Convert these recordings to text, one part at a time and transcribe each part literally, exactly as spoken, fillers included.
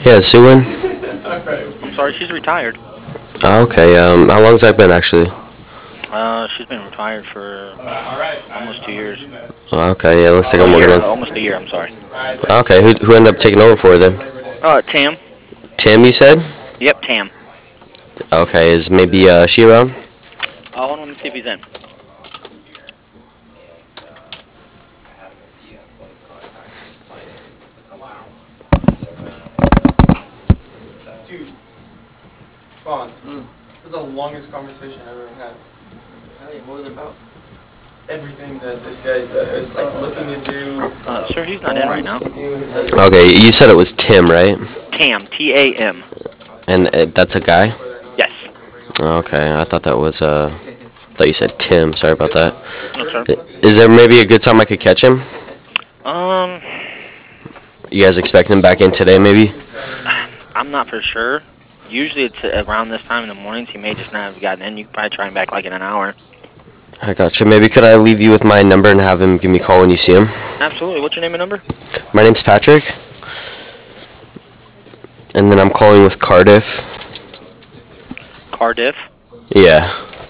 Yeah, Sue in? I'm sorry, she's retired. Oh, okay, um, how long's that been, actually? Uh, she's been retired for almost two years. Oh, okay, yeah, looks like A I'm year, working uh, on... almost a year, I'm sorry. Okay, who, who ended up taking over for her, then? Uh, Tam. Tim, you said? Yep, Tam. Okay, is maybe, uh, she around? Uh, hold on, let me see if he's in. Dude, Spawn, mm. this is the longest conversation I've ever had. Hey, what was it about? Everything that this guy is like looking to do. Uh, sir, he's not in right now. Okay, you said it was Tim, right? Tam, T A M. And uh, that's a guy? Yes. Okay, I thought that was, uh, I thought you said Tim, sorry about that. No, sir. Is there maybe a good time I could catch him? Um, You guys expecting him back in today, maybe? I'm not for sure. Usually it's around this time in the mornings. He may just not have gotten in. You can probably try him back like in an hour. I gotcha. Maybe could I leave you with my number and have him give me a call when you see him? Absolutely. What's your name and number? My name's Patrick. And then I'm calling with Cardiff. Cardiff. Yeah.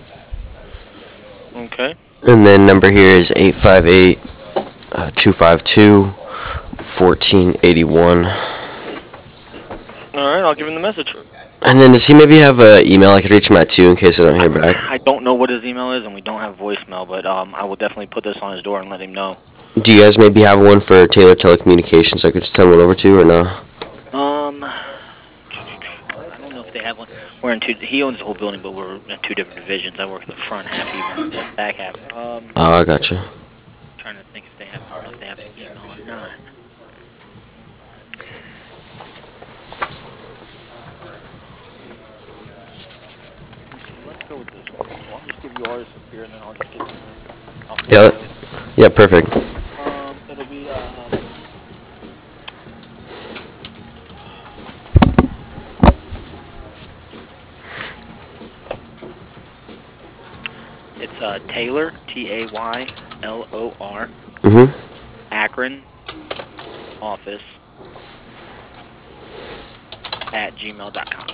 Okay. And then number here is eight five eight, two five two, one four eight one. All right, I'll give him the message. And then does he maybe have an email I could reach him at too in case I don't hear back? I don't know what his email is, and we don't have voicemail, but um, I will definitely put this on his door and let him know. Do you guys maybe have one for Taylor Telecommunications I could send one over to, or no? Um, I don't know if they have one. We're in two. He owns the whole building, but we're in two different divisions. I work in the front half, he works in the back half. Um, Oh, I gotcha. trying to think if they have if they have an email or not. Let's go with this one. Well, I'll just give you ours here, and then I'll just give you. I'll Yeah, yeah, perfect. Um, it'll be um. It's uh Taylor, T A Y L O R. Mhm. Akron office at gmail dot com.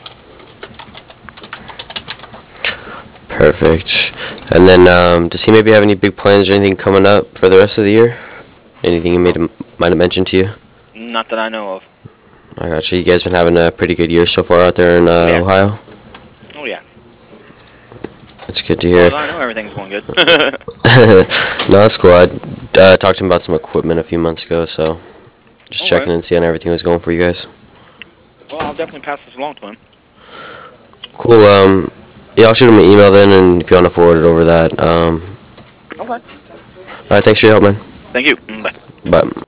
Perfect. And then, um, does he maybe have any big plans or anything coming up for the rest of the year? Anything he made might have mentioned to you? Not that I know of. I gotcha. You guys been having a pretty good year so far out there in uh, Yeah. Ohio? Oh yeah. That's good to As far hear. as I know, everything's going good. No, that's cool. I uh, talked to him about some equipment a few months ago, so just All checking right. and seeing how everything was going for you guys. Well, I'll definitely pass this along to him. Cool. Um, yeah, I'll shoot him an email then, and if you want to forward it over that. Um, Okay. all right, thanks for your help, man. Thank you. Mm, Bye. Bye.